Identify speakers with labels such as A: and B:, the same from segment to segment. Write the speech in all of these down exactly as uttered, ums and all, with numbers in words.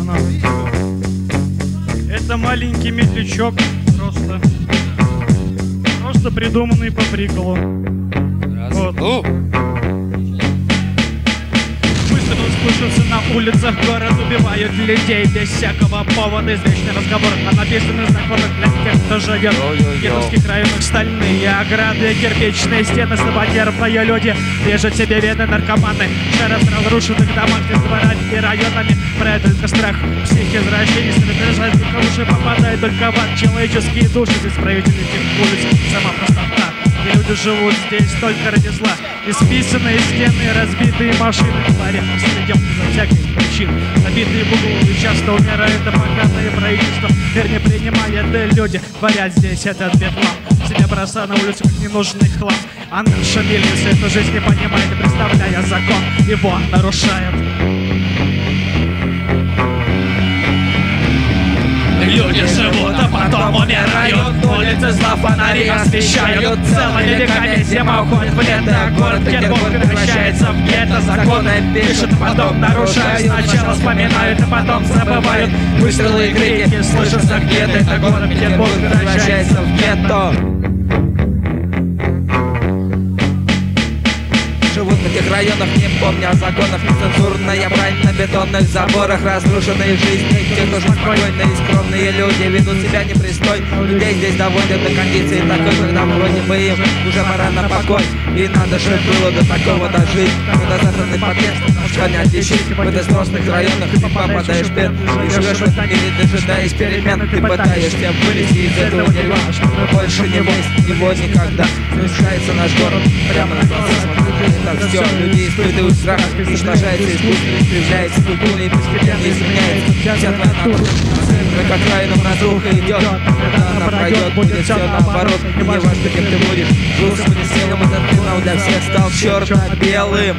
A: пацанам. Это маленький медлячок, просто, просто придуманный по приколу. Вот.
B: Ну.
A: Слышатся на улицах, город убивают людей без всякого повода. Извечный разговор о написанных законах для тех, кто живет в гетовских районах. Стальные ограды, кирпичные стены, слабонервные люди режут себе вены наркоманы. Шеры в разрушенных домах с дворами и районами. Про только страх всех извращений содержать только уши попадает только в ад. Человеческие души здесь правители этих улиц, сама простота. И люди живут здесь только ради зла. Исписанные стены, разбитые машины, творят беспредел за всякой причины. Забитые в углу и часто умирают опоганные правительства. Теперь не принимает люди, творят здесь этот бедлам. Себя бросая на улицу как ненужный хлам. А наша милиция эту жизнь не понимает и, представляя закон, его нарушает. Люди живут, а потом умирают. Улицы зла, фонари освещают. Целыми веками зима уходит в лето. Город Петербург превращается в гетто. Законы пишут, а потом нарушают. Сначала вспоминают, а потом забывают. Выстрелы и крики слышатся где-то. Это город Петербург превращается в гетто.
C: Живут в этих районах, не помня о законах. Нецензурная брань на бетонных заборах. Разрушенные жизни тех, кто спокойные и скромные люди ведут себя непристойно. Людей здесь доводят до кондиции такой, когда вроде бы им уже пора на покой. И надо же было до такого дожить, когда заданный подъезд не отличить. В этой районах ты попадаешь в бед. И живешь в этом мире, дожидаясь перемен. Ты пытаешься вылезти из этого дерьма, чтобы больше не влезть в него никогда. Смешается наш город прямо на глазах. Так все, люди испытывают страх, уничтожается искусство, искривляется культура и постепенно изменяется вся твоя натура. Как окраином разруха идет, когда она пройдет, будет все наоборот. И не важно, кем ты будешь, Господи, силам этот финал для всех стал черно-белым.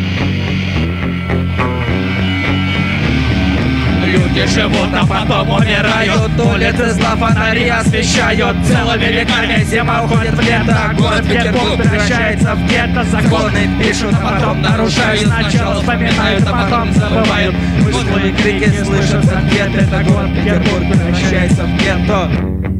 A: Люди живут, а потом умирают. Улицы зла, фонари освещают. Целыми веками зима уходит в лето. Город Петербург превращается в гетто. Законы пишут, а потом нарушают. Сначала вспоминают, а потом забывают. Выстрелы и крики слышатся где-то. Это город Петербург превращается в гетто.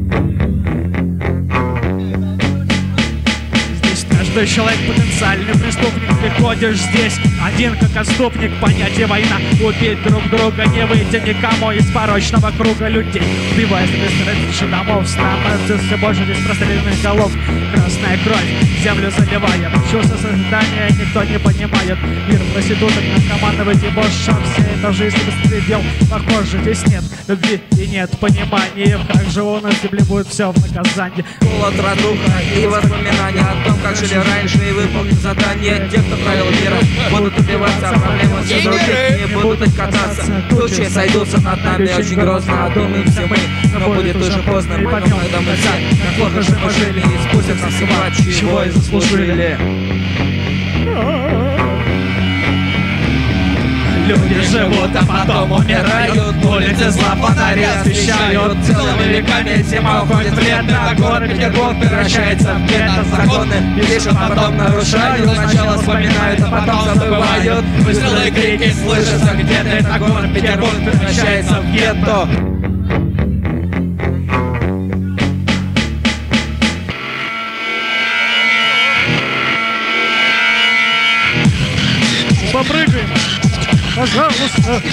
A: Каждый человек потенциальный преступник. Ты ходишь здесь один как отступник. Понятие война. Убить друг друга не выйти никому из порочного круга людей. Убивая бессмертных домов, становится все больше здесь простреленных голов. Красная кровь, землю заливая. Чувство создания никто не понимает. Мир проституток, наркоманов и дебоша. Вся эта жизнь беспредел. Похоже, здесь нет любви и нет понимания. Как же у нас земле будет все в наказании.
C: Голод, разруха и воспоминания о том, как жили раньше и выполнить задание. Те, кто правил миром, будут убиваться, а проблемы все других не будут откататься. Тучи сойдутся над нами очень грозно, а думаем все мы, но будет уже поздно. Поймем, когда мы все, как плохо же мы жили, и спустятся с ума, чего и заслужили.
A: Люди живут, а потом умирают. Улицы зла, фонари освещают. Целыми веками зима уходит в лето. Город Петербург превращается в гетто. Законы пишут, а потом нарушают. Сначала вспоминают, а потом забывают. Выстрелы и крики слышатся где-то. Это город Петербург превращается в гетто. Попрыгаем! Пожалуйста!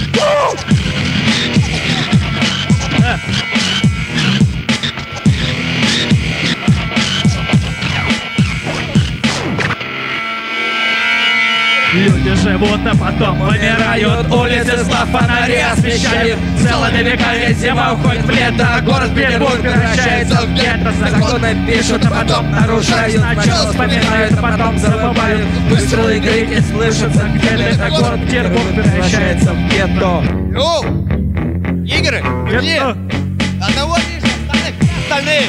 A: А. Люди живут, а потом умирают. Улицы зла, фонари освещают. Целыми веками зима уходит в лето. Город Петербург превращается в гетто. Законы пишут, а потом нарушают. Сначала вспоминают, а потом забывают. Выстрелы и крики слышатся где-то. Это город Петербург превращается в гетто.
B: Йоу! Игры! Где? Одного лишь, остальных остальные!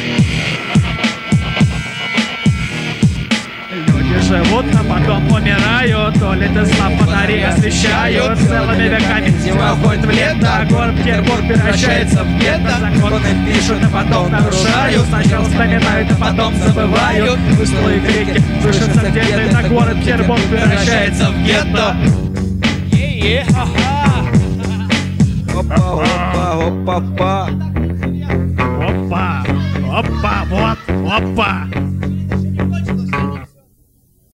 A: Живут, а потом умирают. Улицы зла, фонари освещают. Целыми веками зима уходит в лето. Город Петербург превращается в гетто. Законы пишут, а потом нарушают. Сначала вспоминают, а потом забывают. Выстрелы и крики слышатся где-то. Это город Петербург превращается в гетто.
C: опа, опа, опа.
A: Опа, опа, вот, опа.